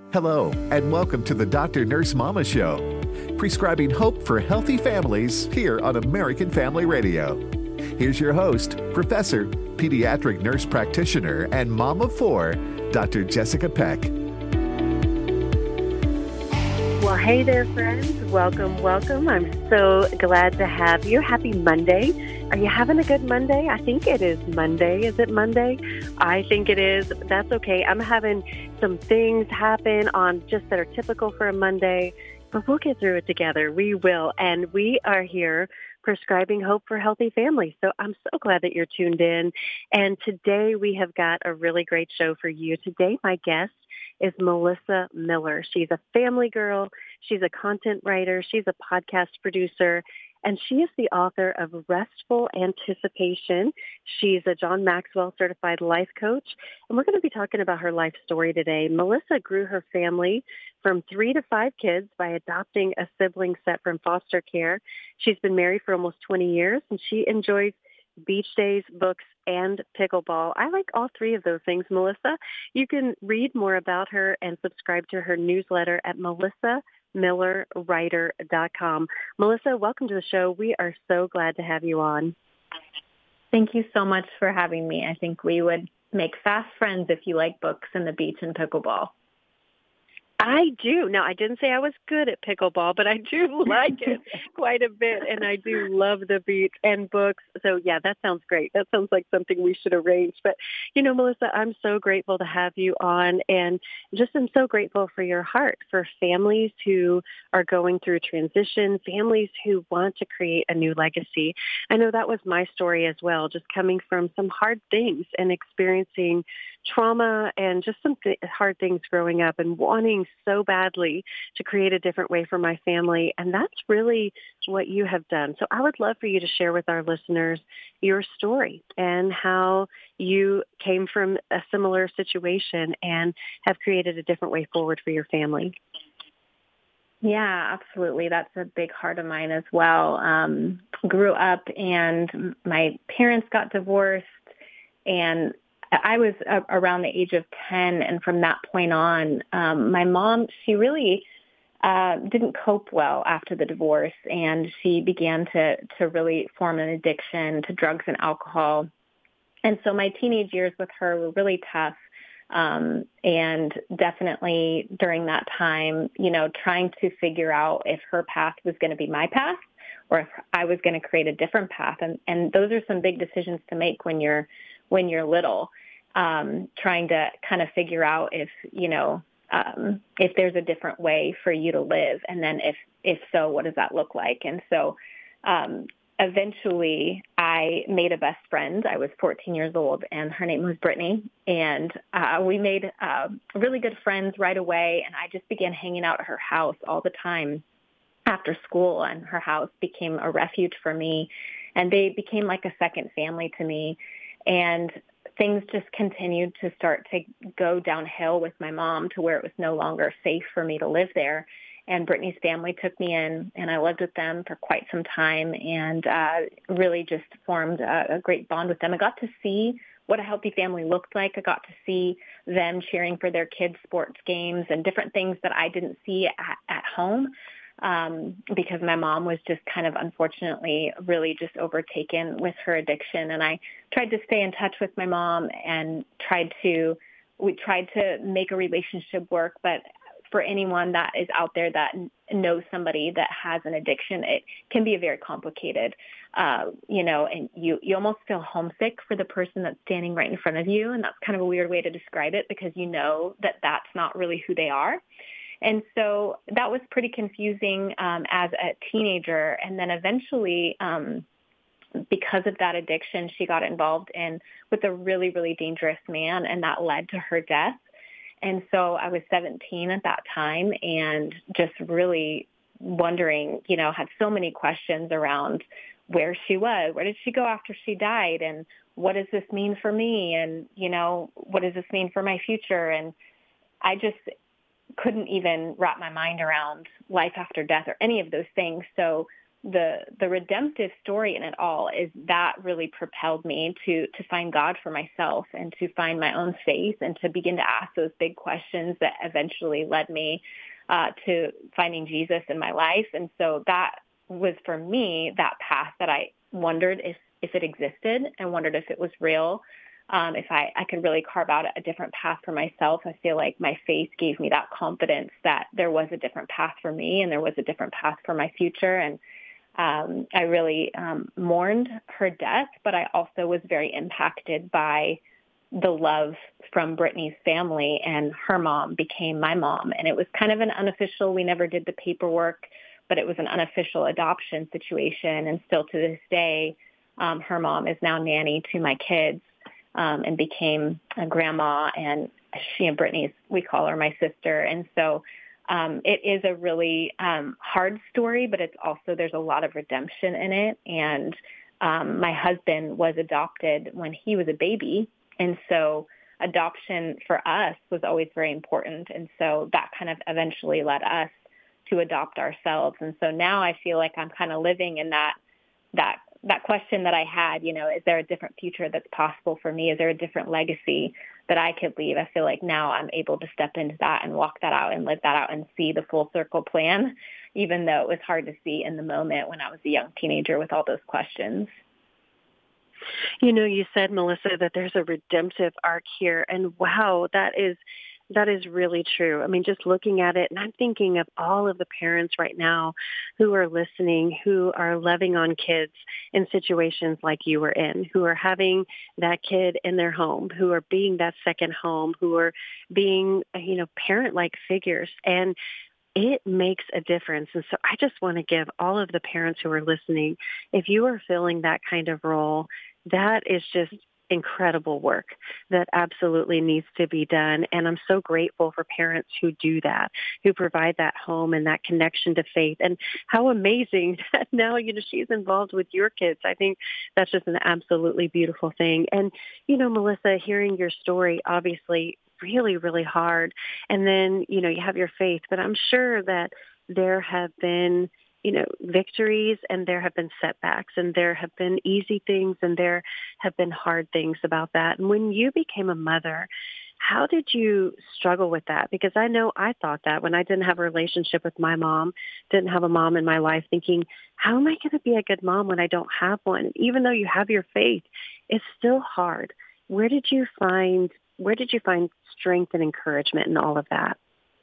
Hello, and welcome to the Dr. Nurse Mama Show, prescribing hope for healthy families here on American Family Radio. Here's your host, Professor, Pediatric Nurse Practitioner, and Mom of Four, Dr. Jessica Peck. Well, hey there, friends. Welcome. I'm so glad to have you. Happy Monday. Are you having a good Monday? I think it is Monday. Is it Monday? I think it is. But that's okay. I'm having some things happen on just that are typical for a Monday, but we'll get through it together. We will. And we are here prescribing hope for healthy families. So I'm so glad that you're tuned in. And today we have got a really great show for you. Today, my guest is Melissa Miller. She's a family girl. She's a content writer. She's a podcast producer. And she is the author of Restful Anticipation. She's a John Maxwell certified life coach. And we're going to be talking about her life story today. Melissa grew her family from 3 to 5 kids by adopting a sibling set from foster care. She's been married for almost 20 years, and she enjoys beach days, books, and pickleball. I like all 3 of those things, Melissa. You can read more about her and subscribe to her newsletter at melissamillerwriter.com. Melissa, welcome to the show. We are so glad to have you on. Thank you so much for having me. I think we would make fast friends if you like books and the beach and pickleball. I do. Now, I didn't say I was good at pickleball, but I do like it quite a bit, and I do love the beach and books. So, yeah, that sounds great. That sounds like something we should arrange. But, you know, Melissa, I'm so grateful to have you on, and just am so grateful for your heart for families who are going through transition, families who want to create a new legacy. I know that was my story as well, just coming from some hard things and experiencing trauma and just some hard things growing up and wanting so badly to create a different way for my family. And that's really what you have done. So I would love for you to share with our listeners your story and how you came from a similar situation and have created a different way forward for your family. Yeah, absolutely. That's a big heart of mine as well. Grew up and my parents got divorced, and I was around the age of 10, and from that point on, my mom, she really didn't cope well after the divorce, and she began to really form an addiction to drugs and alcohol. And so my teenage years with her were really tough, and definitely during that time, you know, trying to figure out if her path was going to be my path or if I was going to create a different path. And those are some big decisions to make when you're little, trying to kind of figure out if, you know, if there's a different way for you to live. And then if so, what does that look like? And so, eventually I made a best friend. I was 14 years old, and her name was Brittany. And, we made, really good friends right away. And I just began hanging out at her house all the time after school, and her house became a refuge for me. And they became like a second family to me. And things just continued to start to go downhill with my mom to where it was no longer safe for me to live there. And Brittany's family took me in, and I lived with them for quite some time, and really just formed a great bond with them. I got to see what a healthy family looked like. I got to see them cheering for their kids' sports games and different things that I didn't see at home. Because my mom was just kind of unfortunately really just overtaken with her addiction. And I tried to stay in touch with my mom and we tried to make a relationship work. But for anyone that is out there that knows somebody that has an addiction, it can be a very complicated, you know, and you almost feel homesick for the person that's standing right in front of you. And that's kind of a weird way to describe it, because you know that that's not really who they are. And so that was pretty confusing as a teenager. And then eventually, because of that addiction, she got involved with a really, really dangerous man, and that led to her death. And so I was 17 at that time, and just really wondering, you know, had so many questions around where she was, where did she go after she died, and what does this mean for me, and, you know, what does this mean for my future? And I just couldn't even wrap my mind around life after death or any of those things. So the redemptive story in it all is that really propelled me to find God for myself and to find my own faith and to begin to ask those big questions that eventually led me to finding Jesus in my life. And so that was for me that path that I wondered if it existed and wondered if it was real. If I could really carve out a different path for myself. I feel like my faith gave me that confidence that there was a different path for me and there was a different path for my future. And I really mourned her death, but I also was very impacted by the love from Brittany's family, and her mom became my mom. And it was kind of an unofficial, we never did the paperwork, but it was an unofficial adoption situation. And still to this day, her mom is now nanny to my kids and became a grandma. And she and Brittany's, we call her my sister. And so it is a really hard story, but it's also, there's a lot of redemption in it. And my husband was adopted when he was a baby. And so adoption for us was always very important. And so that kind of eventually led us to adopt ourselves. And so now I feel like I'm kind of living in that question that I had, is there a different future that's possible for me? Is there a different legacy that I could leave? I feel like now I'm able to step into that and walk that out and live that out and see the full circle plan, even though it was hard to see in the moment when I was a young teenager with all those questions. You said, Melissa, that there's a redemptive arc here, and wow, that is really true. I mean, just looking at it, and I'm thinking of all of the parents right now who are listening, who are loving on kids in situations like you were in, who are having that kid in their home, who are being that second home, who are being, parent-like figures. And it makes a difference. And so I just want to give all of the parents who are listening, if you are filling that kind of role, that is just incredible work that absolutely needs to be done. And I'm so grateful for parents who do that, who provide that home and that connection to faith. And how amazing that now, she's involved with your kids. I think that's just an absolutely beautiful thing. And, Melissa, hearing your story, obviously really, really hard. And then, you have your faith, but I'm sure that there have been victories, and there have been setbacks, and there have been easy things, and there have been hard things about that. And when you became a mother, how did you struggle with that? Because I know I thought that when I didn't have a relationship with my mom, didn't have a mom in my life, thinking, how am I going to be a good mom when I don't have one? And even though you have your faith, it's still hard. Where did you find strength and encouragement in all of that?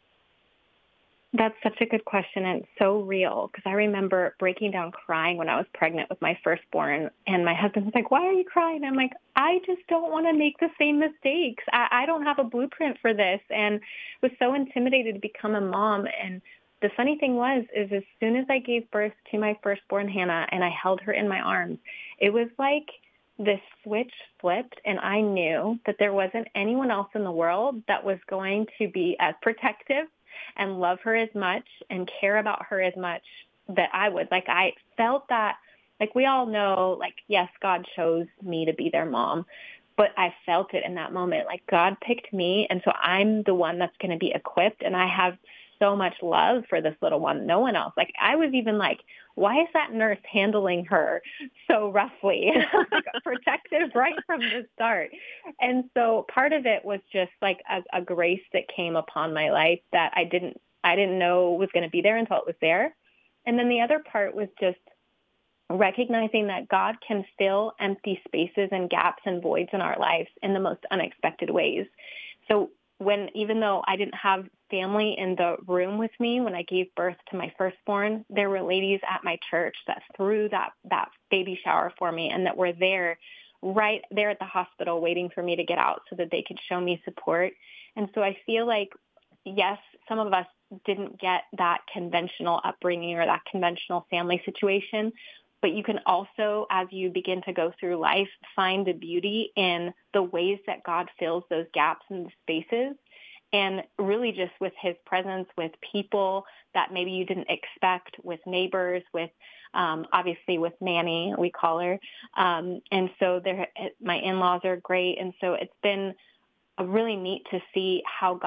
That's such a good question, and it's so real, because I remember breaking down crying when I was pregnant with my firstborn, and my husband was like, why are you crying? I'm like, I just don't want to make the same mistakes. I don't have a blueprint for this, and was so intimidated to become a mom. And the funny thing is as soon as I gave birth to my firstborn, Hannah, and I held her in my arms, it was like the switch flipped, and I knew that there wasn't anyone else in the world that was going to be as protective and love her as much and care about her as much that I would. Like, I felt that, like, we all know, like, yes, God chose me to be their mom, but I felt it in that moment. Like, God picked me, and so I'm the one that's going to be equipped, and I have so much love for this little one. No one else. Like, I was even like, why is that nurse handling her so roughly? Like, protective right from the start. And so part of it was just like a grace that came upon my life that I didn't know was going to be there until it was there. And then the other part was just recognizing that God can fill empty spaces and gaps and voids in our lives in the most unexpected ways. So even though I didn't have family in the room with me when I gave birth to my firstborn, there were ladies at my church that threw that baby shower for me, and that were there right there at the hospital waiting for me to get out so that they could show me support. And so I feel like, yes, some of us didn't get that conventional upbringing or that conventional family situation, but you can also, as you begin to go through life, find the beauty in the ways that God fills those gaps and spaces, and really just with his presence, with people that maybe you didn't expect, with neighbors, with obviously with Nanny, we call her. And so my in-laws are great. And so it's been really neat to see how God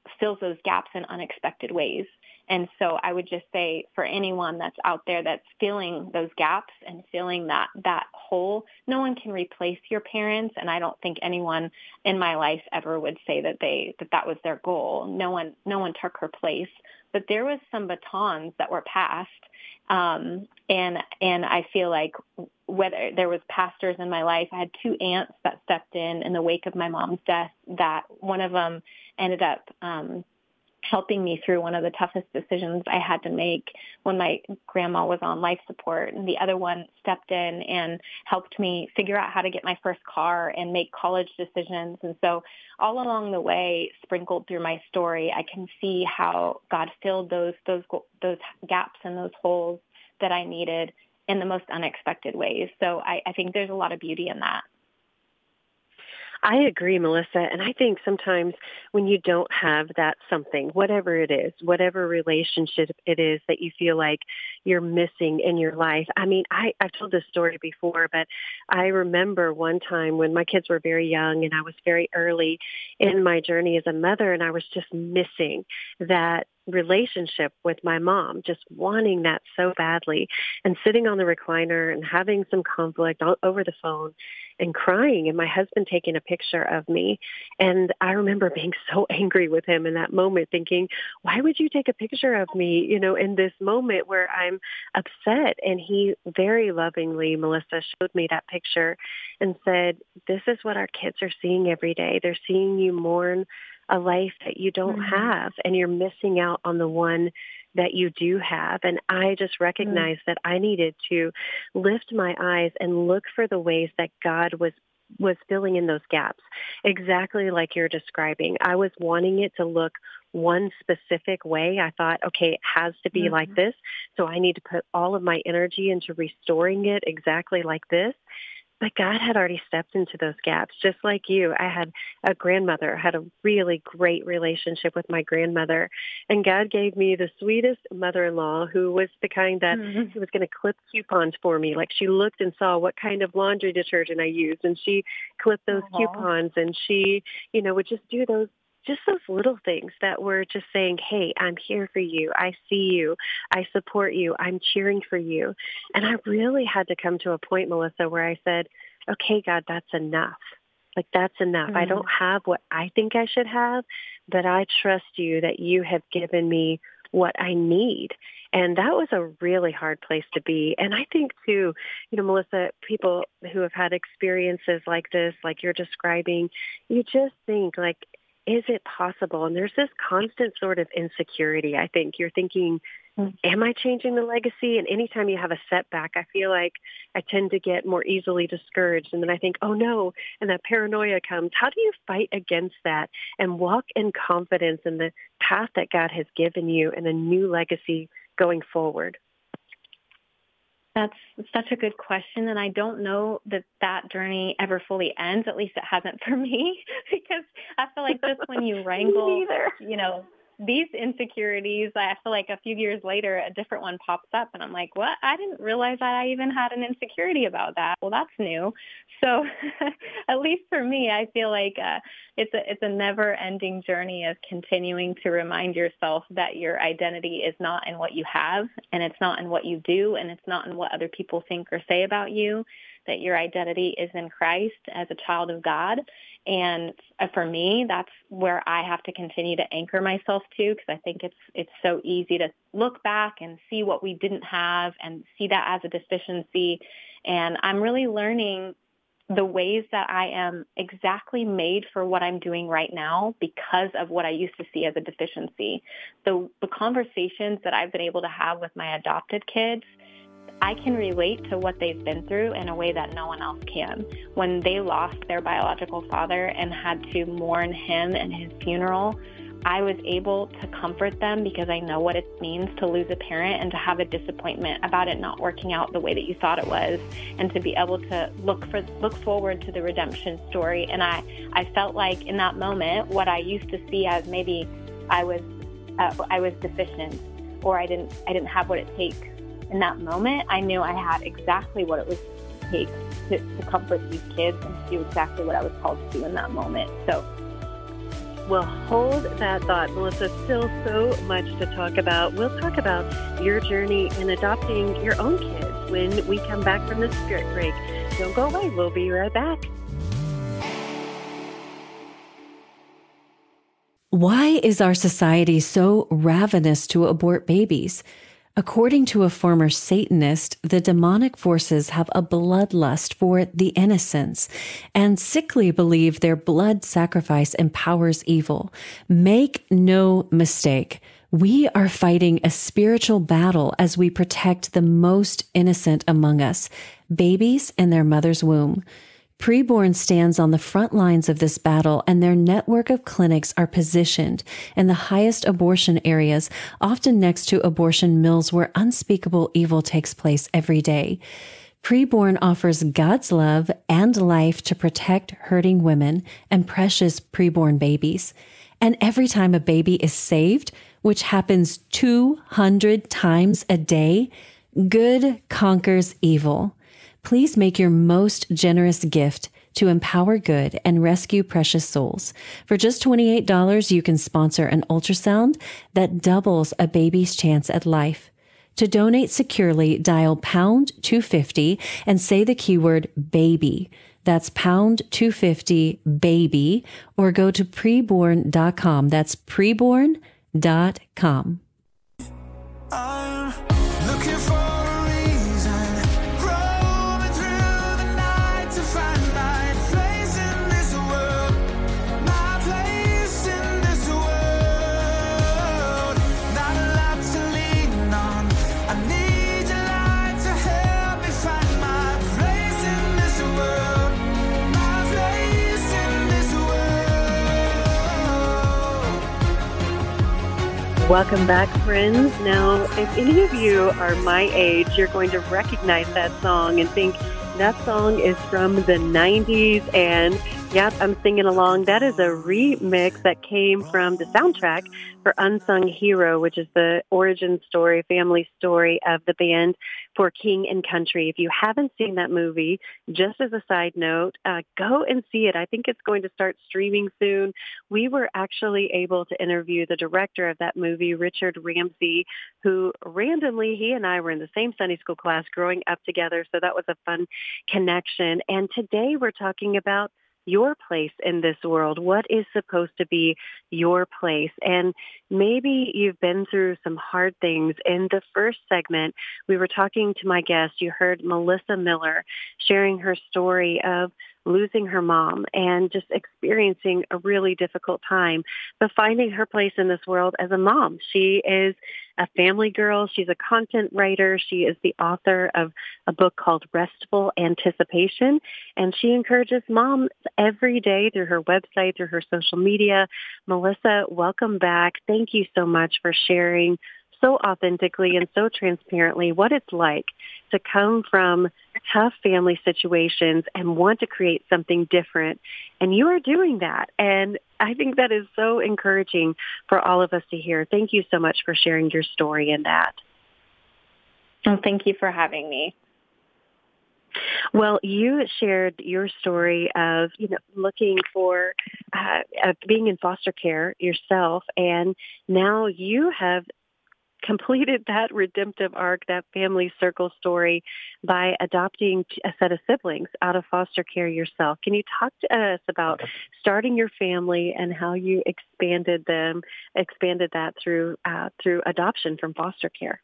fills those gaps in unexpected ways. And so I would just say for anyone that's out there that's feeling those gaps and feeling that hole, no one can replace your parents. And I don't think anyone in my life ever would say that was their goal. No one took her place, but there was some batons that were passed. And I feel like whether there was pastors in my life, I had 2 aunts that stepped in the wake of my mom's death, that one of them ended up helping me through one of the toughest decisions I had to make when my grandma was on life support. And the other one stepped in and helped me figure out how to get my first car and make college decisions. And so all along the way, sprinkled through my story, I can see how God filled those gaps and those holes that I needed in the most unexpected ways. So I think there's a lot of beauty in that. I agree, Melissa. And I think sometimes when you don't have that something, whatever it is, whatever relationship it is that you feel like you're missing in your life. I mean, I've told this story before, but I remember one time when my kids were very young and I was very early in my journey as a mother, and I was just missing that relationship with my mom, just wanting that so badly, and sitting on the recliner and having some conflict over the phone and crying, and my husband taking a picture of me. And I remember being so angry with him in that moment, thinking, why would you take a picture of me, in this moment where I'm upset? And he very lovingly, Melissa, showed me that picture and said, this is what our kids are seeing every day. They're seeing you mourn a life that you don't have, and you're missing out on the one that you do have. And I just recognized that I needed to lift my eyes and look for the ways that God was filling in those gaps, exactly like you're describing. I was wanting it to look one specific way. I thought, okay, it has to be like this, so I need to put all of my energy into restoring it exactly like this. But God had already stepped into those gaps, just like you. I had a grandmother, had a really great relationship with my grandmother, and God gave me the sweetest mother-in-law who was the kind that was going to clip coupons for me. Like, she looked and saw what kind of laundry detergent I used, and she clipped those coupons, and she, would just do those little things that were just saying, hey, I'm here for you. I see you. I support you. I'm cheering for you. And I really had to come to a point, Melissa, where I said, okay, God, that's enough. Like, that's enough. I don't have what I think I should have, but I trust you that you have given me what I need. And that was a really hard place to be. And I think too, Melissa, people who have had experiences like this, like you're describing, you just think like, is it possible? And there's this constant sort of insecurity. I think you're thinking, am I changing the legacy? And anytime you have a setback, I feel like I tend to get more easily discouraged. And then I think, oh no, and that paranoia comes. How do you fight against that and walk in confidence in the path that God has given you and a new legacy going forward? That's such a good question, and I don't know that journey ever fully ends. At least it hasn't for me, because I feel like just when you wrangle, these insecurities, I feel like a few years later, a different one pops up, and I'm like, what? I didn't realize that I even had an insecurity about that. Well, that's new. So at least for me, I feel like it's a never-ending journey of continuing to remind yourself that your identity is not in what you have, and it's not in what you do, and it's not in what other people think or say about you, that your identity is in Christ as a child of God. And for me, that's where I have to continue to anchor myself to, because I think it's so easy to look back and see what we didn't have and see that as a deficiency. And I'm really learning the ways that I am exactly made for what I'm doing right now because of what I used to see as a deficiency. The conversations that I've been able to have with my adopted kids, I can relate to what they've been through in a way that no one else can. When they lost their biological father and had to mourn him and his funeral, I was able to comfort them because I know what it means to lose a parent and to have a disappointment about it not working out the way that you thought it was, and to be able to look forward to the redemption story. And I felt like in that moment, what I used to see as maybe I was deficient, or I didn't have what it takes. In that moment, I knew I had exactly what it was to take to comfort these kids and to do exactly what I was called to do in that moment. So Well, hold that thought, Melissa. Still so much to talk about. We'll talk about your journey in adopting your own kids when we come back from this spirit break. Don't go away. We'll be right back. Why is our society so ravenous to abort babies? According to a former Satanist, the demonic forces have a bloodlust for the innocents and sickly believe their blood sacrifice empowers evil. Make no mistake. We are fighting a spiritual battle as we protect the most innocent among us, babies in their mother's womb. Preborn stands on the front lines of this battle, and their network of clinics are positioned in the highest abortion areas, often next to abortion mills where unspeakable evil takes place every day. Preborn offers God's love and life to protect hurting women and precious preborn babies. And every time a baby is saved, which happens 200 times a day, good conquers evil. Please make your most generous gift to empower good and rescue precious souls. For just $28, you can sponsor an ultrasound that doubles a baby's chance at life. To donate securely, dial pound 250 and say the keyword baby. That's pound 250 baby, or go to preborn.com. That's preborn.com. I'm looking for a reason, roaming through the night to find my place in this world, my place in this world. Not a lot to lean on. I need your light to help me find my place in this world, my place in this world. Welcome back, friends. Now, if any of you are my age, you're going to recognize that song and think that song is from the 90s. And yep, I'm singing along. That is a remix that came from the soundtrack for Unsung Hero, which is the origin story, family story of the band For King and Country. If you haven't seen that movie, just as a side note, go and see it. I think it's going to start streaming soon. We were actually able to interview the director of that movie, Richard Ramsey, who randomly, he and I were in the same Sunday school class growing up together. So that was a fun connection. And today we're talking about your place in this world. What is supposed to be your place? And maybe you've been through some hard things. In the first segment, we were talking to my guest. You heard Melissa Miller sharing her story of losing her mom and just experiencing a really difficult time, but finding her place in this world as a mom. She is a family girl. She's a content writer. She is the author of a book called Restful Anticipation, and she encourages moms every day through her website, through her social media. Melissa, welcome back. Thank you so much for sharing so authentically and so transparently what it's like to come from tough family situations and want to create something different. And you are doing that. And I think that is so encouraging for all of us to hear. Thank you so much for sharing your story in that. Well, thank you for having me. Well, you shared your story of, looking for being in foster care yourself, and now you have completed that redemptive arc, that family circle story, by adopting a set of siblings out of foster care yourself. Can you talk to us about starting your family and how you expanded that through adoption from foster care?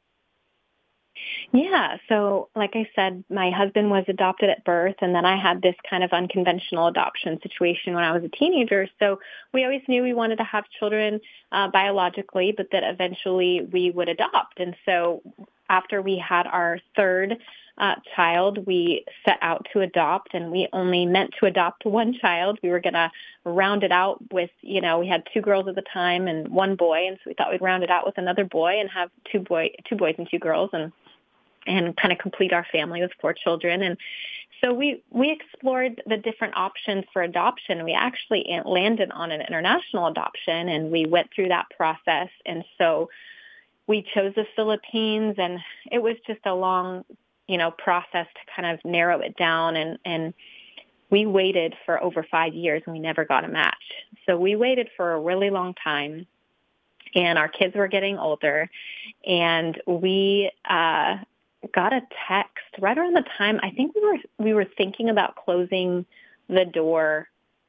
Yeah. So like I said, my husband was adopted at birth, and then I had this kind of unconventional adoption situation when I was a teenager. So we always knew we wanted to have children biologically, but that eventually we would adopt. And so after we had our third child, we set out to adopt, and we only meant to adopt one child. We were going to round it out with, we had two girls at the time and one boy. And so we thought we'd round it out with another boy and have two boys and two girls and kind of complete our family with 4 children. And so we explored the different options for adoption. We actually landed on an international adoption, and we went through that process. And so we chose the Philippines, and it was just a long process to kind of narrow it down. And we waited for over 5 years and we never got a match. So we waited for a really long time, and our kids were getting older, and we got a text right around the time I think we were thinking about closing the door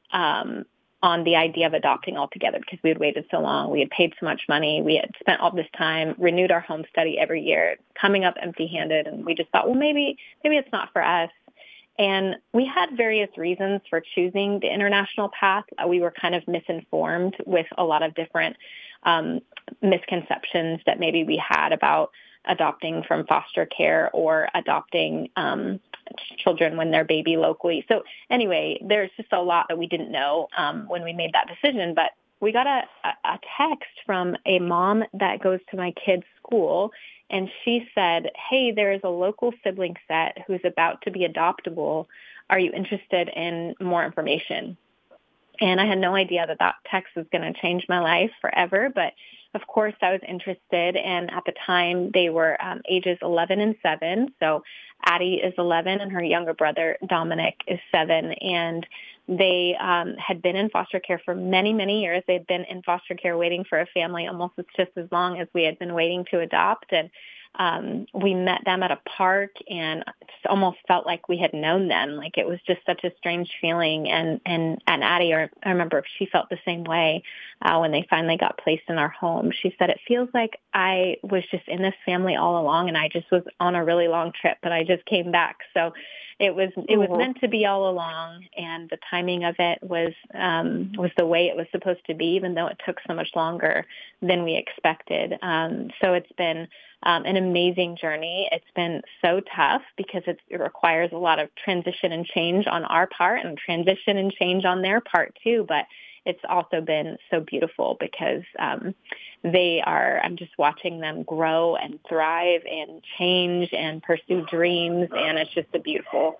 on the idea of adopting altogether, because we had waited so long. We had paid so much money. We had spent all this time, renewed our home study every year, coming up empty-handed, and we just thought, well, maybe it's not for us. And we had various reasons for choosing the international path. We were kind of misinformed with a lot of different misconceptions that maybe we had about adopting from foster care or adopting children when they're baby locally. So anyway, there's just a lot that we didn't know when we made that decision. But we got a text from a mom that goes to my kids' school, and she said, hey, there is a local sibling set who's about to be adoptable. Are you interested in more information? And I had no idea that text was going to change my life forever, but of course I was interested. And at the time they were ages 11 and 7. So Addie is 11 and her younger brother Dominic is 7. And they had been in foster care for many, many years. They'd been in foster care waiting for a family almost just as long as we had been waiting to adopt. And we met them at a park, and it just almost felt like we had known them. Like, it was just such a strange feeling. And Addie, I remember she felt the same way when they finally got placed in our home. She said, it feels like I was just in this family all along, and I just was on a really long trip, but I just came back. So it was meant to be all along, and the timing of it was the way it was supposed to be, even though it took so much longer than we expected. So it's been an amazing journey. It's been so tough because it requires a lot of transition and change on our part, and transition and change on their part too. But it's also been so beautiful because I'm just watching them grow and thrive and change and pursue dreams, and it's just a beautiful.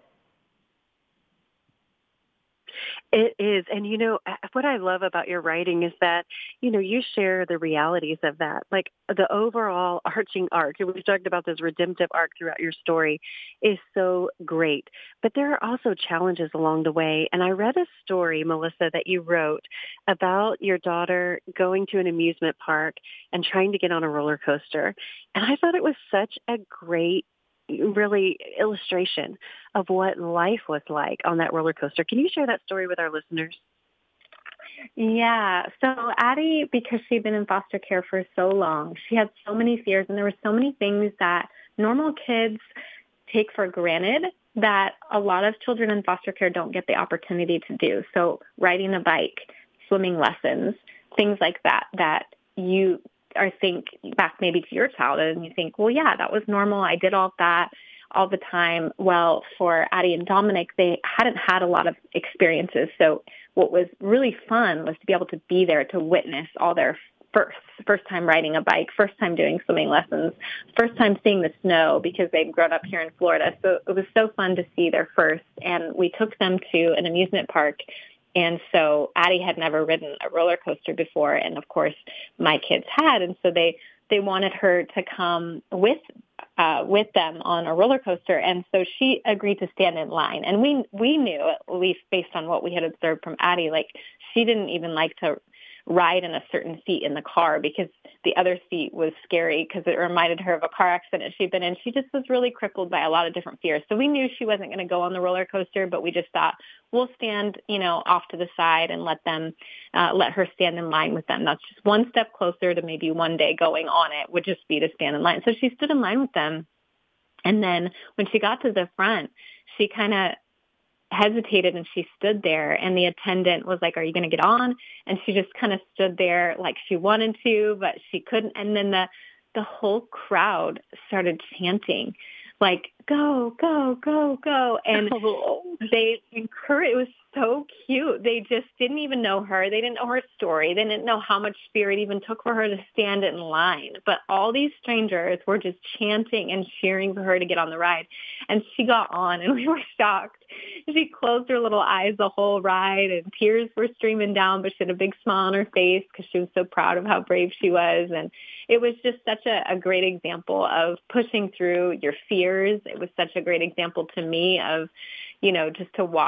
It is. And, what I love about your writing is that, you share the realities of that. Like, the overall arching arc, and we've talked about this redemptive arc throughout your story, is so great. But there are also challenges along the way. And I read a story, Melissa, that you wrote about your daughter going to an amusement park and trying to get on a roller coaster. And I thought it was such a great really illustration of what life was like on that roller coaster. Can you share that story with our listeners? Yeah. So Addie, because she'd been in foster care for so long, she had so many fears, and there were so many things that normal kids take for granted that a lot of children in foster care don't get the opportunity to do. So riding a bike, swimming lessons, things like that you think back maybe to your childhood and you think, well, yeah, that was normal. I did all of that all the time. Well, for Addie and Dominic, they hadn't had a lot of experiences. So what was really fun was to be able to be there to witness all their first time riding a bike, first time doing swimming lessons, first time seeing the snow, because they've grown up here in Florida. So it was so fun to see their first. And we took them to an amusement park. And so Addie had never ridden a roller coaster before, and of course my kids had, and so they wanted her to come with them on a roller coaster, and so she agreed to stand in line. And we knew, at least based on what we had observed from Addie, like, she didn't even like to ride in a certain seat in the car because the other seat was scary because it reminded her of a car accident she'd been in. She just was really crippled by a lot of different fears. So we knew she wasn't going to go on the roller coaster, but we just thought we'll stand, off to the side and let her stand in line with them. That's just one step closer to maybe one day going on it would just be to stand in line. So she stood in line with them. And then when she got to the front, she kind of hesitated and she stood there, and the attendant was like, are you going to get on? And she just kind of stood there like she wanted to, but she couldn't. And then the whole crowd started chanting, like, go, go, go, go. And they encouraged, it was so cute. They just didn't even know her. They didn't know her story. They didn't know how much spirit even took for her to stand in line. But all these strangers were just chanting and cheering for her to get on the ride. And she got on, and we were shocked. She closed her little eyes the whole ride, and tears were streaming down, but she had a big smile on her face because she was so proud of how brave she was. And it was just such a great example of pushing through your fears. It was such a great example to me of, just to watch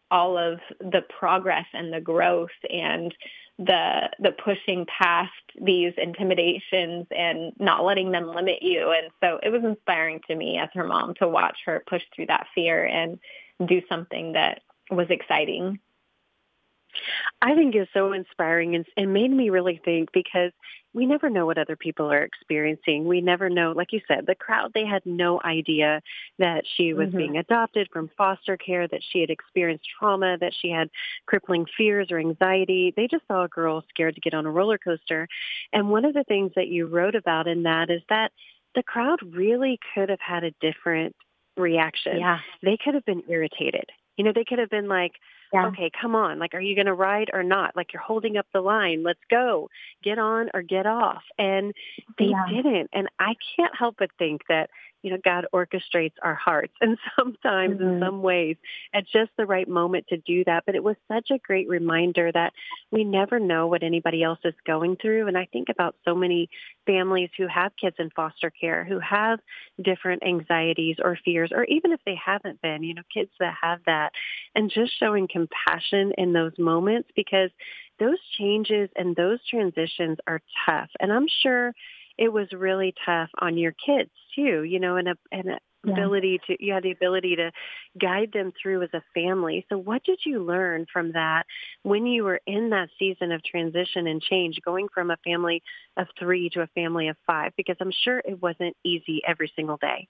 all of the progress and the growth and the pushing past these intimidations and not letting them limit you. And so it was inspiring to me as her mom to watch her push through that fear and do something that was exciting. I think it's so inspiring and made me really think, because we never know what other people are experiencing. We never know, like you said, the crowd, they had no idea that she was being adopted from foster care, that she had experienced trauma, that she had crippling fears or anxiety. They just saw a girl scared to get on a roller coaster. And one of the things that you wrote about in that is that the crowd really could have had a different reaction. Yeah. They could have been irritated. They could have been like, okay, come on. Like, are you going to ride or not? Like, you're holding up the line. Let's go. Get on or get off. And they didn't. And I can't help but think that, God orchestrates our hearts. And sometimes in some ways at just the right moment to do that. But it was such a great reminder that we never know what anybody else is going through. And I think about so many families who have kids in foster care, who have different anxieties or fears, or even if they haven't been, kids that have that, and just showing compassion in those moments, because those changes and those transitions are tough. And I'm sure it was really tough on your kids too, ability to, you had the ability to guide them through as a family. So what did you learn from that when you were in that season of transition and change, going from a family of 3 to a family of 5? Because I'm sure it wasn't easy every single day.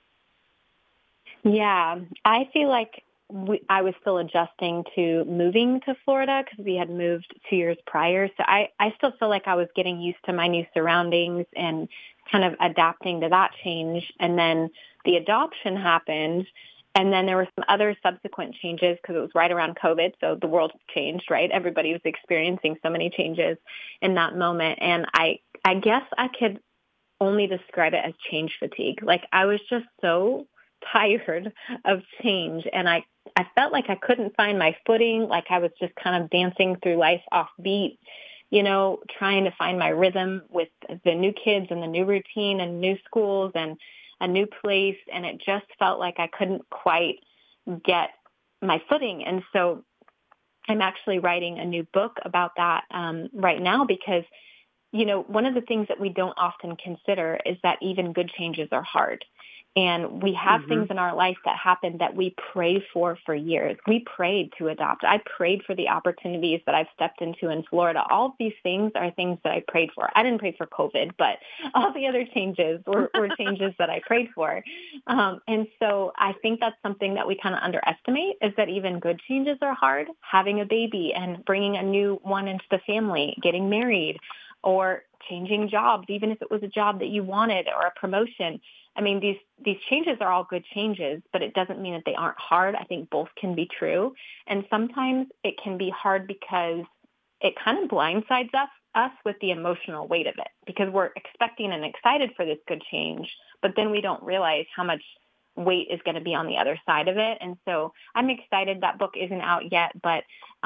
Yeah, I feel like I was still adjusting to moving to Florida because we had moved 2 years prior. So I still feel like I was getting used to my new surroundings and kind of adapting to that change. And then the adoption happened. And then there were some other subsequent changes because it was right around COVID. So the world changed, right? Everybody was experiencing so many changes in that moment. And I guess I could only describe it as change fatigue. Like, I was just so tired of change, and I felt like I couldn't find my footing, like I was just kind of dancing through life off beat, trying to find my rhythm with the new kids and the new routine and new schools and a new place, and it just felt like I couldn't quite get my footing. And so I'm actually writing a new book about that right now, because one of the things that we don't often consider is that even good changes are hard. And we have things in our life that happen that we pray for years. We prayed to adopt. I prayed for the opportunities that I've stepped into in Florida. All of these things are things that I prayed for. I didn't pray for COVID, but all the other changes were changes that I prayed for. And so I think that's something that we kind of underestimate, is that even good changes are hard. Having a baby and bringing a new one into the family, getting married, or changing jobs, even if it was a job that you wanted or a promotion. I mean, these changes are all good changes, but it doesn't mean that they aren't hard. I think both can be true. And sometimes it can be hard because it kind of blindsides us with the emotional weight of it, because we're expecting and excited for this good change, but then we don't realize how much weight is going to be on the other side of it. And so I'm excited. That book isn't out yet, but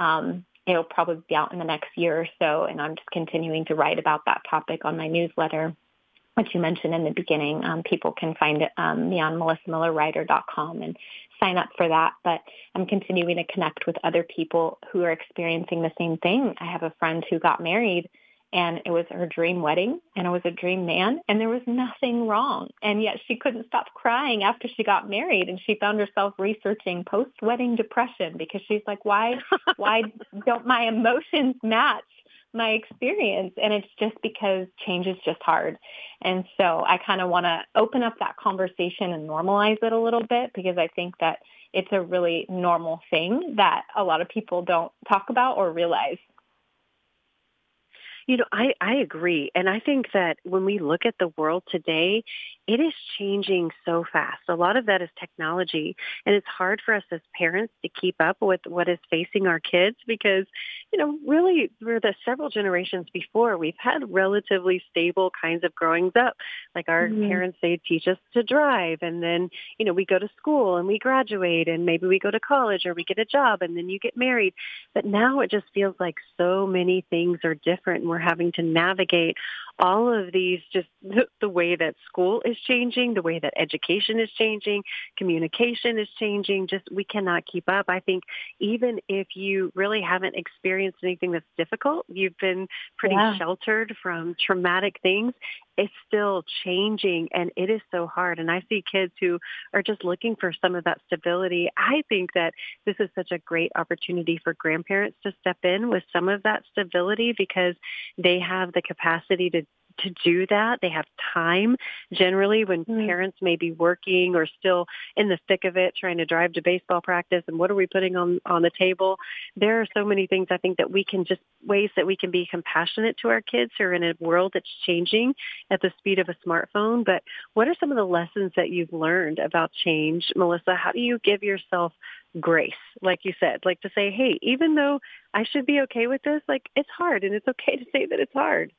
it'll probably be out in the next year or so. And I'm just continuing to write about that topic on my newsletter, which you mentioned in the beginning. People can find me on melissamillerwriter.com and sign up for that. But I'm continuing to connect with other people who are experiencing the same thing. I have a friend who got married, and it was her dream wedding, and it was a dream man, and there was nothing wrong. And yet she couldn't stop crying after she got married, and she found herself researching post-wedding depression, because she's like, why don't my emotions match my experience? And it's just because change is just hard. And so I kind of want to open up that conversation and normalize it a little bit, because I think that it's a really normal thing that a lot of people don't talk about or realize. I agree. And I think that when we look at the world today, it is changing so fast. A lot of that is technology. And it's hard for us as parents to keep up with what is facing our kids, because, really for the several generations before, we've had relatively stable kinds of growing up. Like our parents, they teach us to drive. And then, we go to school and we graduate, and maybe we go to college or we get a job, and then you get married. But now it just feels like so many things are different, and we're having to navigate all of these, just the way that school is changing, the way that education is changing, communication is changing, just we cannot keep up. I think even if you really haven't experienced anything that's difficult, you've been pretty sheltered from traumatic things, it's still changing, and it is so hard. And I see kids who are just looking for some of that stability. I think that this is such a great opportunity for grandparents to step in with some of that stability because they have the capacity to do that. They have time generally when parents may be working or still in the thick of it trying to drive to baseball practice and what are we putting on the table. There are so many things I think that we can just ways that we can be compassionate to our kids who are in a world that's changing at the speed of a smartphone. But what are some of the lessons that you've learned about change, Melissa? How do you give yourself grace, like you said, like to say, hey, even though I should be okay with this, like it's hard and it's okay to say that it's hard.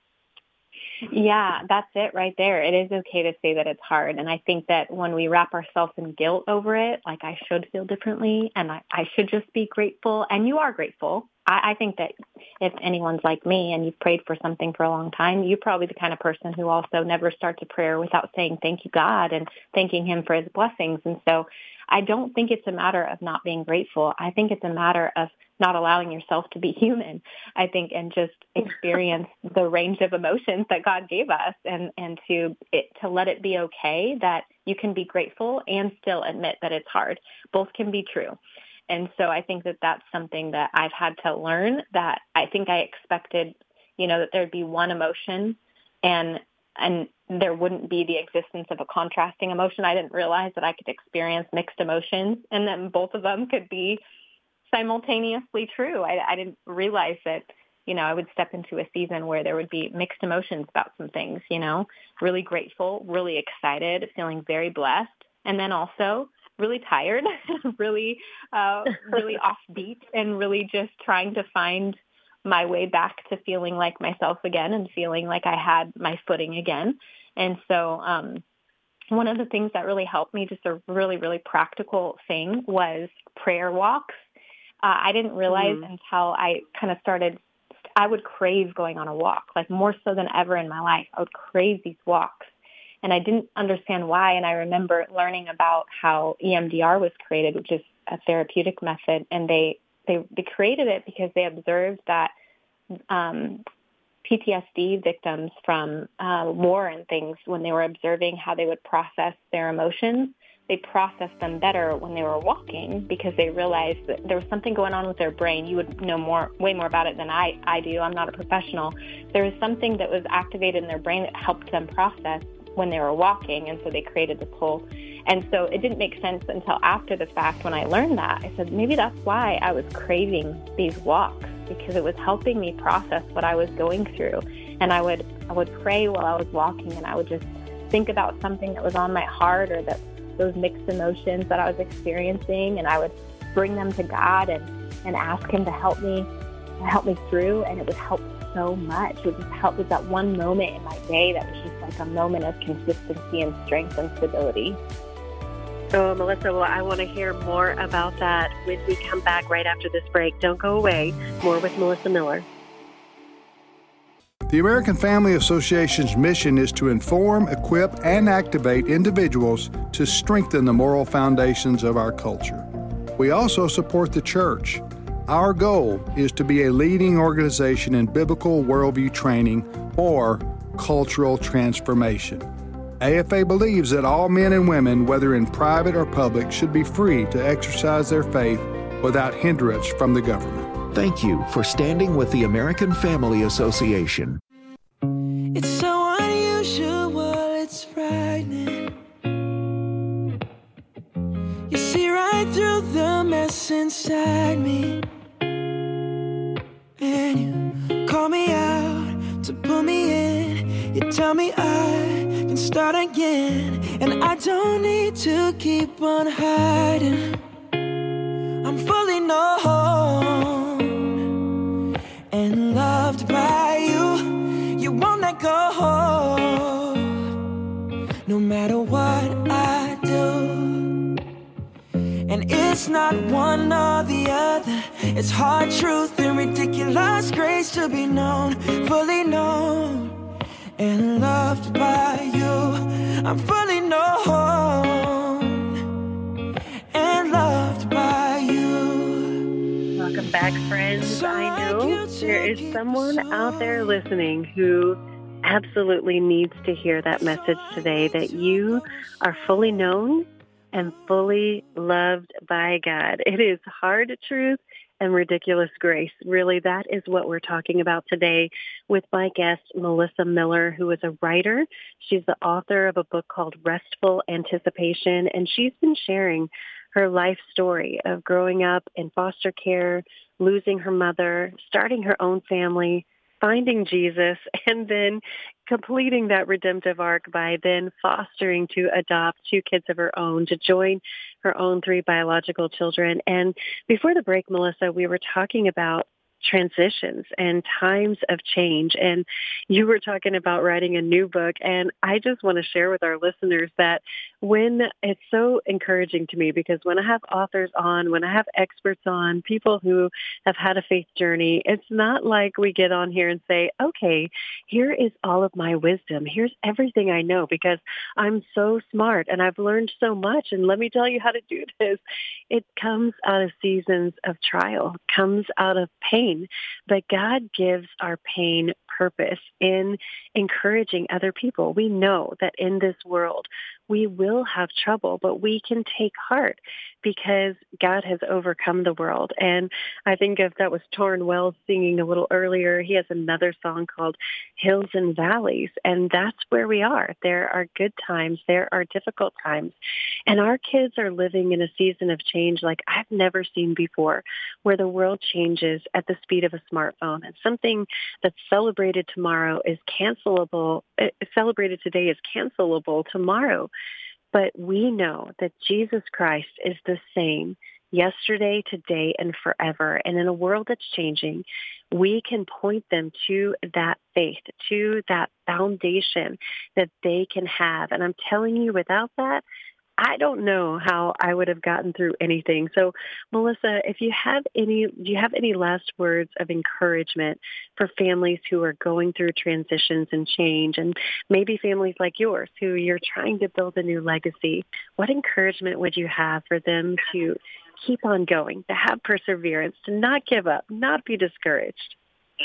Yeah, that's it right there. It is okay to say that it's hard. And I think that when we wrap ourselves in guilt over it, like I should feel differently and I should just be grateful. And you are grateful. I think that if anyone's like me and you've prayed for something for a long time, you're probably the kind of person who also never starts a prayer without saying thank you, God, and thanking him for his blessings. And so I don't think it's a matter of not being grateful. I think it's a matter of not allowing yourself to be human, I think, and just experience the range of emotions that God gave us and to let it be okay that you can be grateful and still admit that it's hard. Both can be true. And so I think that that's something that I've had to learn that I think I expected, that there'd be one emotion and there wouldn't be the existence of a contrasting emotion. I didn't realize that I could experience mixed emotions and that both of them could be simultaneously true. I didn't realize that, I would step into a season where there would be mixed emotions about some things, really grateful, really excited, feeling very blessed, and then also really tired, really offbeat, and really just trying to find my way back to feeling like myself again and feeling like I had my footing again. And so one of the things that really helped me, just a really, really practical thing, was prayer walks. I didn't realize until I kind of started, I would crave going on a walk, like more so than ever in my life. I would crave these walks. And I didn't understand why. And I remember learning about how EMDR was created, which is a therapeutic method. And they created it because they observed that PTSD victims from war and things, when they were observing how they would process their emotions, they processed them better when they were walking because they realized that there was something going on with their brain. You would know way more about it than I do. I'm not a professional. There was something that was activated in their brain that helped them process when they were walking, and so they created this whole. And so it didn't make sense until after the fact when I learned that. I said, maybe that's why I was craving these walks, because it was helping me process what I was going through. And I would pray while I was walking, and I would just think about something that was on my heart or that those mixed emotions that I was experiencing, and I would bring them to God and ask him to help me through, and it would help so much. It would just help with that one moment in my day that was just like a moment of consistency and strength and stability. Oh, Melissa, well, I want to hear more about that when we come back right after this break. Don't go away. More with Melissa Miller. The American Family Association's mission is to inform, equip, and activate individuals to strengthen the moral foundations of our culture. We also support the church. Our goal is to be a leading organization in biblical worldview training or cultural transformation. AFA believes that all men and women, whether in private or public, should be free to exercise their faith without hindrance from the government. Thank you for standing with the American Family Association. It's so unusual, it's frightening. You see right through the mess inside me. And you call me out to pull me in. You tell me I can start again. And I don't need to keep on hiding. I'm fully known and loved by you. You won't let go, no matter what I do. And it's not one or the other. It's hard truth and ridiculous grace to be known, fully known and loved by you. I'm fully known and loved by you. Welcome back, friends. I know there is someone out there listening who absolutely needs to hear that message today, that you are fully known and fully loved by God. It is hard truth and ridiculous grace. Really, that is what we're talking about today with my guest, Melissa Miller, who is a writer. She's the author of a book called Restful Anticipation, and she's been sharing her life story of growing up in foster care, losing her mother, starting her own family, finding Jesus, and then completing that redemptive arc by then fostering to adopt 2 kids of her own, to join her own 3 biological children. And before the break, Melissa, we were talking about transitions and times of change. And you were talking about writing a new book. And I just want to share with our listeners that when it's so encouraging to me, because when I have authors on, when I have experts on, people who have had a faith journey, it's not like we get on here and say, okay, here is all of my wisdom. Here's everything I know because I'm so smart and I've learned so much. And let me tell you how to do this. It comes out of seasons of trial, comes out of pain. But God gives our pain purpose in encouraging other people. We know that in this world, we will have trouble, but we can take heart because God has overcome the world. And I think if that was Torrin Wells singing a little earlier, he has another song called Hills and Valleys. And that's where we are. There are good times. There are difficult times. And our kids are living in a season of change like I've never seen before, where the world changes at the speed of a smartphone. And something that's celebrated tomorrow is cancelable. Celebrated today is cancelable tomorrow. But we know that Jesus Christ is the same yesterday, today, and forever. And in a world that's changing, we can point them to that faith, to that foundation that they can have. And I'm telling you, without that, I don't know how I would have gotten through anything. So, Melissa, do you have any last words of encouragement for families who are going through transitions and change, and maybe families like yours who you're trying to build a new legacy? What encouragement would you have for them to keep on going, to have perseverance, to not give up, not be discouraged?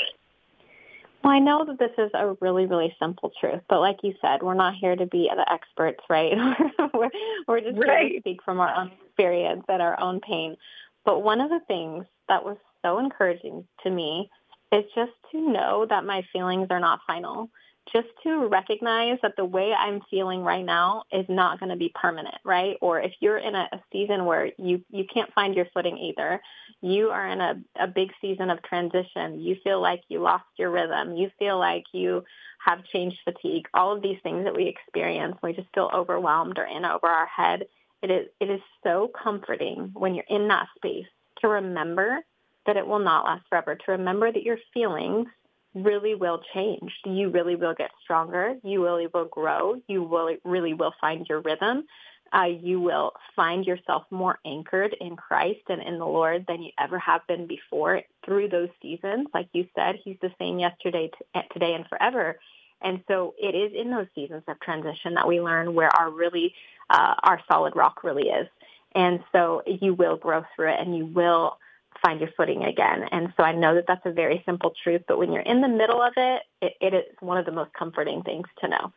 Well, I know that this is a really, really simple truth, but like you said, we're not here to be the experts, right? we're just here to speak from our own experience and our own pain. But one of the things that was so encouraging to me is just to know that my feelings are not final. Just to recognize that the way I'm feeling right now is not going to be permanent, right? Or if you're in a season where you can't find your footing either, you are in a big season of transition, you feel like you lost your rhythm, you feel like you have change fatigue, all of these things that we experience, we just feel overwhelmed or in over our head. It is so comforting when you're in that space to remember that it will not last forever, to remember that your feelings really will change. You really will get stronger. You really will grow. You really will find your rhythm. You will find yourself more anchored in Christ and in the Lord than you ever have been before through those seasons. Like you said, he's the same yesterday, today, and forever. And so it is in those seasons of transition that we learn where our solid rock really is. And so you will grow through it and you will find your footing again. And so I know that that's a very simple truth, but when you're in the middle of it, it is one of the most comforting things to know.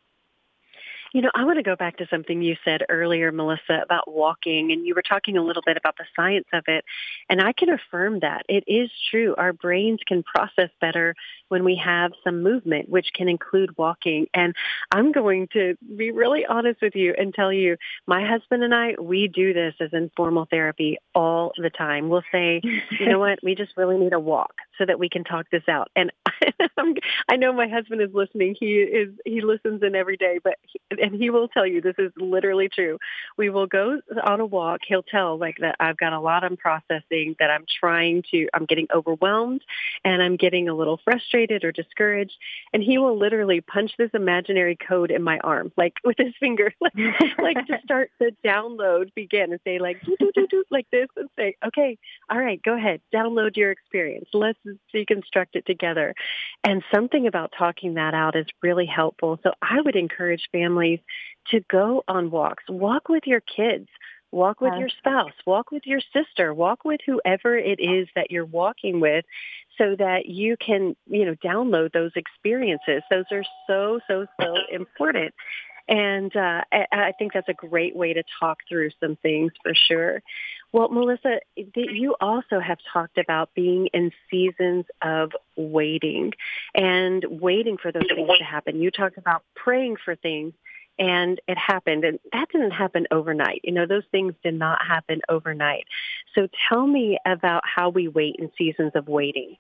You know, I want to go back to something you said earlier, Melissa, about walking, and you were talking a little bit about the science of it, and I can affirm that. It is true. Our brains can process better when we have some movement, which can include walking. And I'm going to be really honest with you and tell you, my husband and I, we do this as informal therapy all the time. We'll say, you know what, we just really need a walk so that we can talk this out. And I know my husband is listening. He listens in every day, but and he will tell you this is literally true. We will go on a walk. He'll tell like that I've got a lot I'm processing, that I'm getting overwhelmed and I'm getting a little frustrated or discouraged. And he will literally punch this imaginary code in my arm, like with his finger, like to start the download begin and say like, do, do, do, do, like this and say, okay, all right, go ahead, download your experience. Let's deconstruct it together. And something about talking that out is really helpful. So I would encourage families to go on walks. Walk with your kids. Walk with your spouse. Walk with your sister. Walk with whoever it is that you're walking with so that you can, download those experiences. Those are so, so, so important. And I think that's a great way to talk through some things for sure. Well, Melissa, you also have talked about being in seasons of waiting and waiting for those things to happen. You talked about praying for things, and it happened. And that didn't happen overnight. Those things did not happen overnight. So tell me about how we wait in seasons of waiting.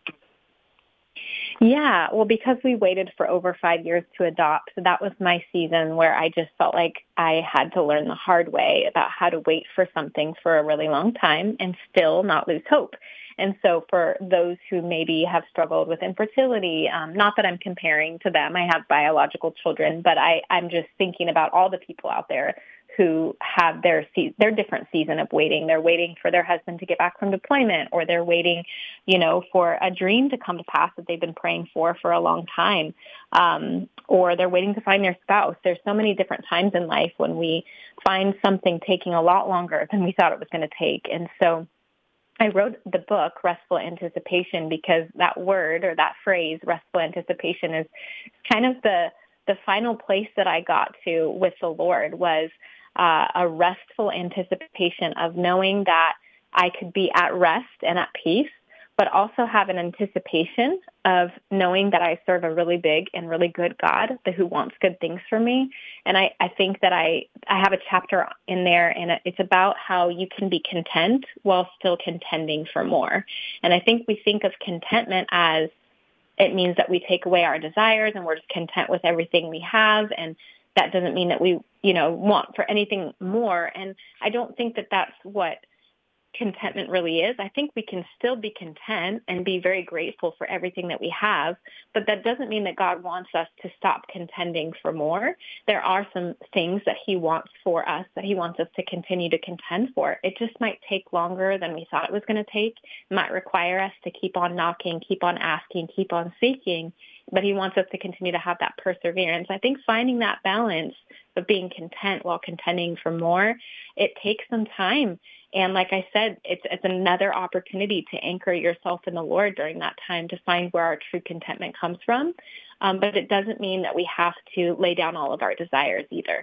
Yeah, well, because we waited for over 5 years to adopt, that was my season where I just felt like I had to learn the hard way about how to wait for something for a really long time and still not lose hope. And so for those who maybe have struggled with infertility, not that I'm comparing to them, I have biological children, but I'm just thinking about all the people out there who have their different season of waiting. They're waiting for their husband to get back from deployment, or they're waiting, for a dream to come to pass that they've been praying for a long time, or they're waiting to find their spouse. There's so many different times in life when we find something taking a lot longer than we thought it was going to take. And so I wrote the book, Restful Anticipation, because that word or that phrase, restful anticipation, is kind of the final place that I got to with the Lord was a restful anticipation of knowing that I could be at rest and at peace, but also have an anticipation of knowing that I serve a really big and really good God who wants good things for me. And I think that I have a chapter in there, and it's about how you can be content while still contending for more. And I think we think of contentment as it means that we take away our desires and we're just content with everything we have. And that doesn't mean that we, want for anything more. And I don't think that that's what contentment really is. I think we can still be content and be very grateful for everything that we have, but that doesn't mean that God wants us to stop contending for more. There are some things that he wants for us, that he wants us to continue to contend for. It just might take longer than we thought it was going to take. It might require us to keep on knocking, keep on asking, keep on seeking, but he wants us to continue to have that perseverance. I think finding that balance of being content while contending for more, it takes some time. And like I said, it's another opportunity to anchor yourself in the Lord during that time to find where our true contentment comes from. But it doesn't mean that we have to lay down all of our desires either.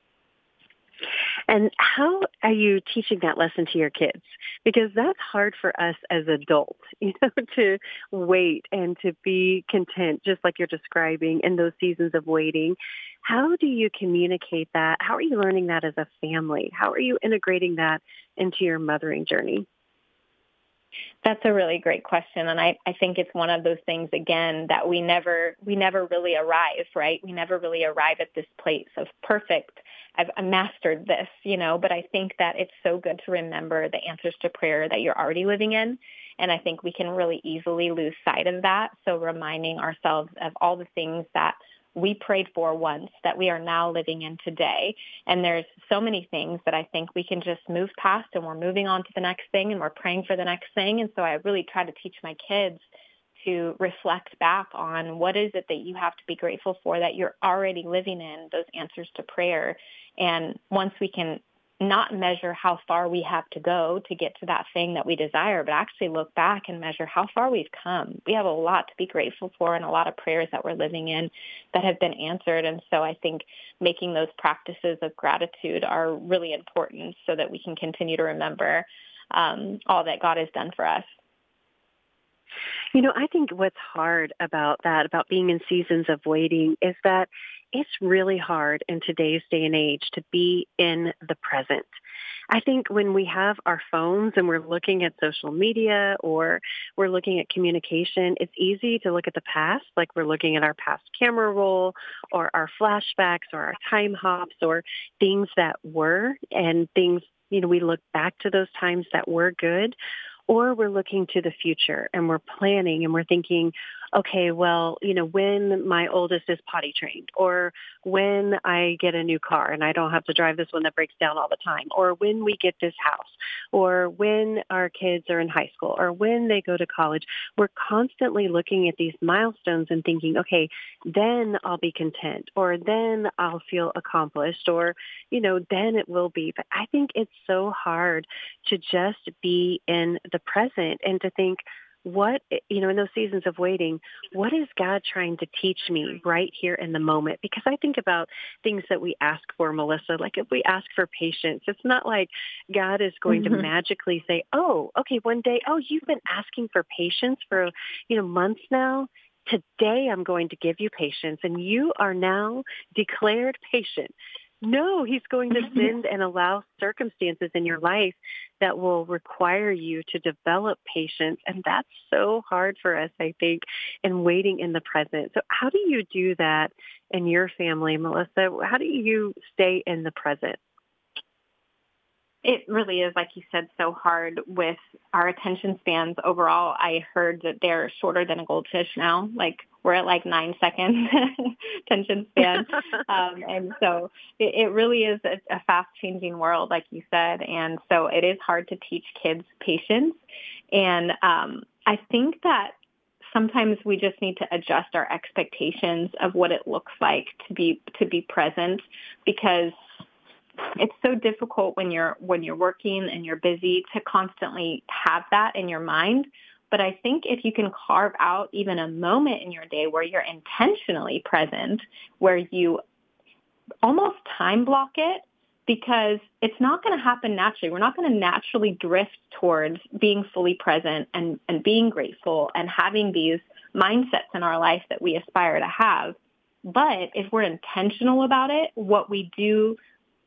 And how are you teaching that lesson to your kids? Because that's hard for us as adults, to wait and to be content, just like you're describing in those seasons of waiting. How do you communicate that? How are you learning that as a family? How are you integrating that into your mothering journey? That's a really great question. And I think it's one of those things, again, that we never really arrive, right? We never really arrive at this place of perfect. I've mastered this, but I think that it's so good to remember the answers to prayer that you're already living in. And I think we can really easily lose sight of that. So reminding ourselves of all the things that we prayed for once that we are now living in today. And there's so many things that I think we can just move past, and we're moving on to the next thing, and we're praying for the next thing. And so I really try to teach my kids to reflect back on what is it that you have to be grateful for that you're already living in, those answers to prayer. And once we can not measure how far we have to go to get to that thing that we desire, but actually look back and measure how far we've come. We have a lot to be grateful for and a lot of prayers that we're living in that have been answered. And so I think making those practices of gratitude are really important so that we can continue to remember all that God has done for us. I think what's hard about that, about being in seasons of waiting, is that it's really hard in today's day and age to be in the present. I think when we have our phones and we're looking at social media or we're looking at communication, it's easy to look at the past, like we're looking at our past camera roll or our flashbacks or our time hops or things that were and things, we look back to those times that were good. Or we're looking to the future and we're planning and we're thinking, okay, well, when my oldest is potty trained or when I get a new car and I don't have to drive this one that breaks down all the time, or when we get this house, or when our kids are in high school, or when they go to college, we're constantly looking at these milestones and thinking, okay, then I'll be content, or then I'll feel accomplished, or, then it will be. But I think it's so hard to just be in the present and to think, what, in those seasons of waiting, what is God trying to teach me right here in the moment? Because I think about things that we ask for, Melissa, like if we ask for patience, it's not like God is going to magically say, oh, okay, one day, oh, you've been asking for patience for, months now. Today I'm going to give you patience and you are now declared patient. No, he's going to send and allow circumstances in your life that will require you to develop patience. And that's so hard for us, I think, in waiting in the present. So how do you do that in your family, Melissa? How do you stay in the present? It really is, like you said, so hard with our attention spans overall. I heard that they're shorter than a goldfish now. Like we're at 9 seconds attention span. And so it really is a fast-changing world, like you said. And so it is hard to teach kids patience. And I think that sometimes we just need to adjust our expectations of what it looks like to be present, because it's so difficult when you're working and you're busy to constantly have that in your mind. But I think if you can carve out even a moment in your day where you're intentionally present, where you almost time block it, because it's not going to happen naturally. We're not going to naturally drift towards being fully present and being grateful and having these mindsets in our life that we aspire to have. But if we're intentional about it, what we do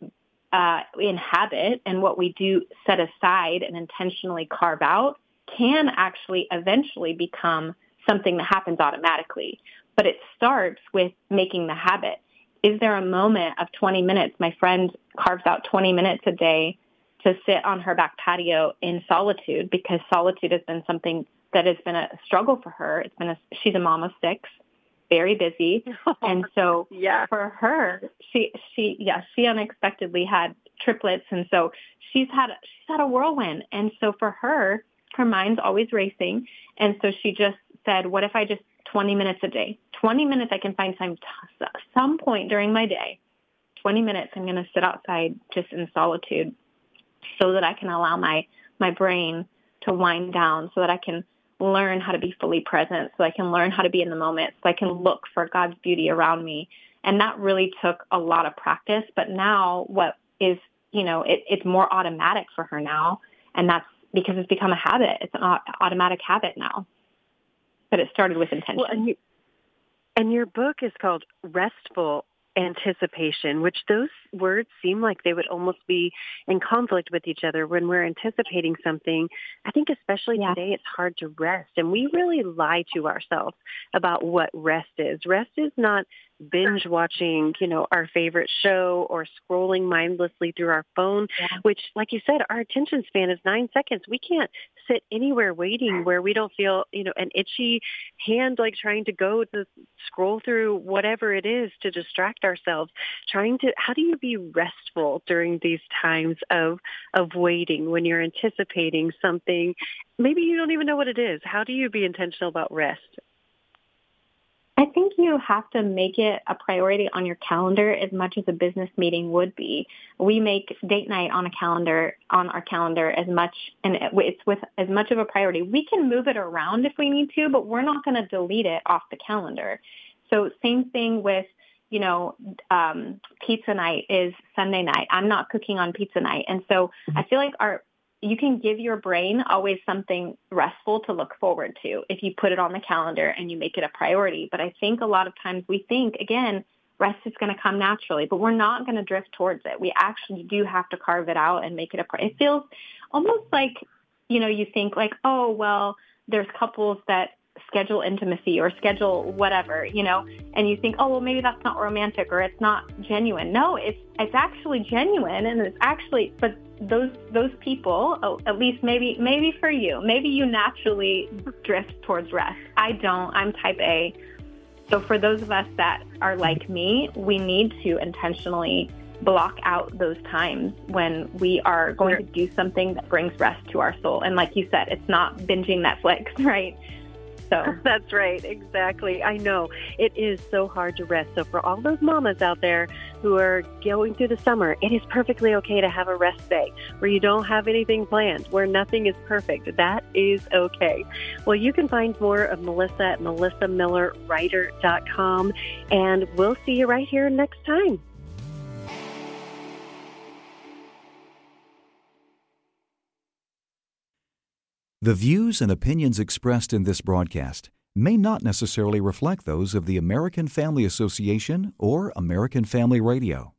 inhabit and what we do set aside and intentionally carve out can actually eventually become something that happens automatically. But it starts with making the habit. Is there a moment of 20 minutes? My friend carves out 20 minutes a day to sit on her back patio in solitude, because solitude has been something that has been a struggle for her. She's a mom of 6. Very busy. And so for her, she unexpectedly had triplets. And so she's had a whirlwind. And so for her mind's always racing. And so she just said, what if I just 20 minutes a day, 20 minutes, I can find time some point during my day, 20 minutes, I'm going to sit outside just in solitude so that I can allow my brain to wind down, so that I can learn how to be fully present, so I can learn how to be in the moment, so I can look for God's beauty around me. And that really took a lot of practice. But now what is, it's more automatic for her now. And that's because it's become a habit. It's an automatic habit now. But it started with intention. Well, and your book is called Restful Anticipation, which those words seem like they would almost be in conflict with each other. When we're anticipating something, I think especially today, it's hard to rest. And we really lie to ourselves about what rest is. Rest is not binge watching, our favorite show or scrolling mindlessly through our phone, which, like you said, our attention span is 9 seconds. We can't sit anywhere waiting where we don't feel, an itchy hand, like trying to go to scroll through whatever it is to distract ourselves. How do you be restful during these times of waiting when you're anticipating something? Maybe you don't even know what it is. How do you be intentional about rest? I think you have to make it a priority on your calendar as much as a business meeting would be. We make date night on our calendar as much, and it's with as much of a priority. We can move it around if we need to, but we're not going to delete it off the calendar. So same thing with, pizza night is Sunday night. I'm not cooking on pizza night. And so I feel like you can give your brain always something restful to look forward to if you put it on the calendar and you make it a priority. But I think a lot of times we think, again, rest is going to come naturally, but we're not going to drift towards it. We actually do have to carve it out and make it a part. It feels almost like, you think like, oh, well, there's couples that schedule intimacy or schedule whatever, and you think, oh, well, maybe that's not romantic or it's not genuine. No, it's actually genuine, and it's actually, but those people, at least maybe for you, maybe you naturally drift towards rest. I don't. I'm type A. So for those of us that are like me, we need to intentionally block out those times when we are going to do something that brings rest to our soul. And like you said, it's not binging Netflix, right? So that's right. Exactly. I know it is so hard to rest. So for all those mamas out there who are going through the summer, it is perfectly okay to have a rest day where you don't have anything planned, where nothing is perfect. That is okay. Well, you can find more of Melissa at melissamillerwriter.com, and we'll see you right here next time. The views and opinions expressed in this broadcast may not necessarily reflect those of the American Family Association or American Family Radio.